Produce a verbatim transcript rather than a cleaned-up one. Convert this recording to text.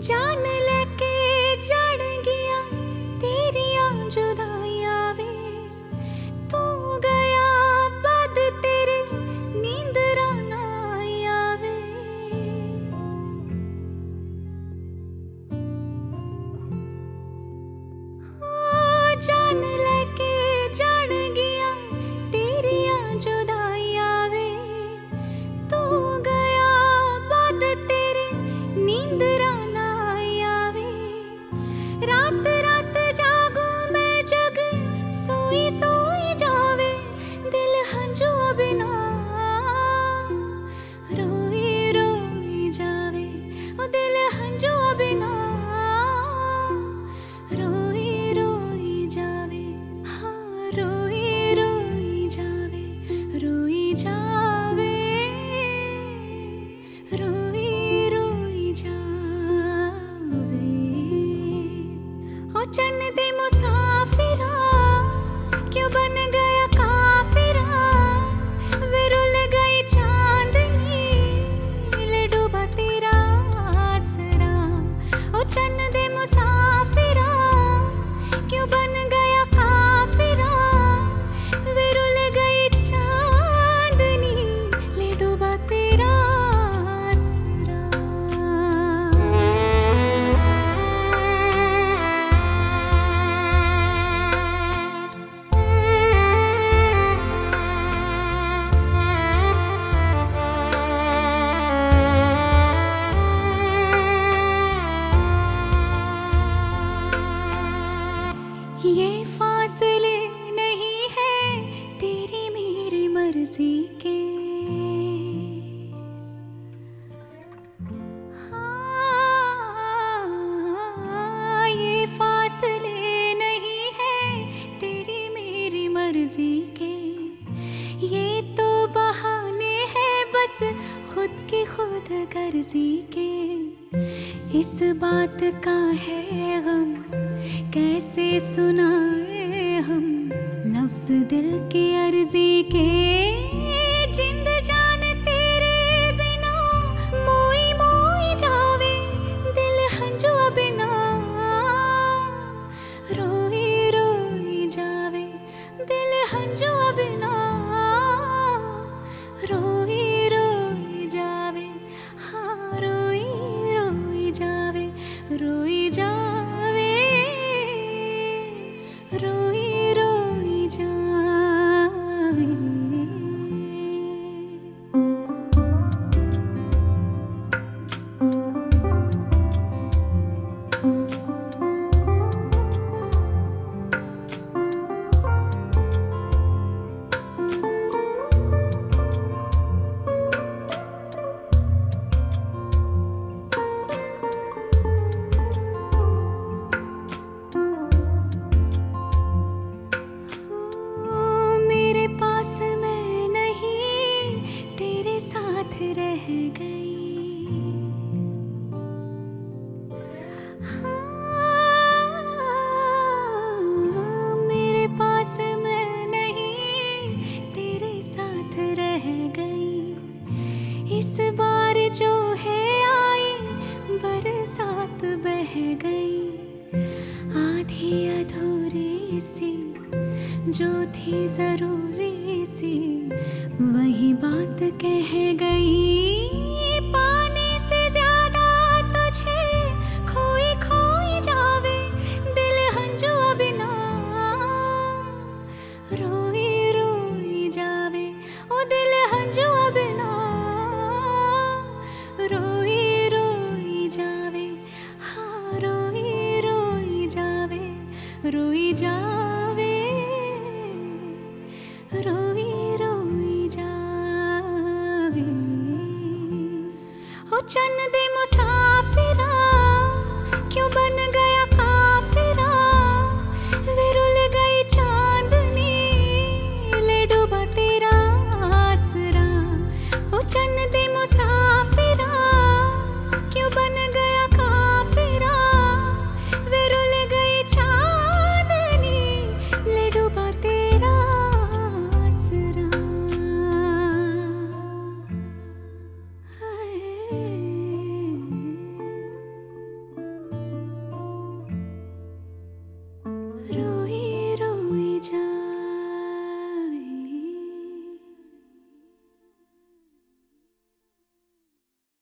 जान लेके जान गया तेरिया जुदाइया वे, तू गया बाद तेरे नींद राना आवे। हाँ, जान लेके जान गया तेरिया जुदाइया वे, तू गया बाद तेरे नींद राना आवे। रात रात जागू मैं जग सोई सोई जावे, दिल हंजुआ बिना रोई रोई जावे, ओ दिल हंजुआ बिना रोई रोई जावे। हाँ, रोई रोई जावे, रोई जावे, रोई रोई जावे। ओ चन्न दे मुसाफिरा क्यों बन गया काफिरा, वे रुल गई चांदनी ले डूबा तेरा आसरा। ओ चन्न दे मुसाफिरा क्यों बन गया काफिरा, वे रुल गई चांदनी ले डूबा तेरा आसरा। ये फासले नहीं है तेरी मेरी मर्जी के, हाँ, ये फासले नहीं है तेरी मेरी मर्जी के। ये तो बहाने हैं बस खुद की खुद गर्जी के। इस बात का है गम कैसे सुनाए हम, लफ्ज दिल की अर्जी के। जिंद जान तेरे बिना मोई मोई जावे, दिल हंजुआ बिना रोई रोई जावे, दिल हंजुआ बिना रोई रोई जावे। हाँ, रोई रोई जावे, रोई जावे, रोई रोई जावे। मेरे पास मैं नहीं तेरे साथ रह गई, हाँ, मेरे पास मैं नहीं तेरे साथ रह गई। इस बार जो है आई बरसात बह गई, आधी अधूरी सी जो थी जरूरी सी वही बात कह गई। पाने से ज्यादा तुझे खोई खोई जावे, दिल हंजुआ बिना रोई रोई जावे, ओ दिल हंजुआ बिना रोई रोई जावे। हाँ, रोई रोई जावे, रोई जावे।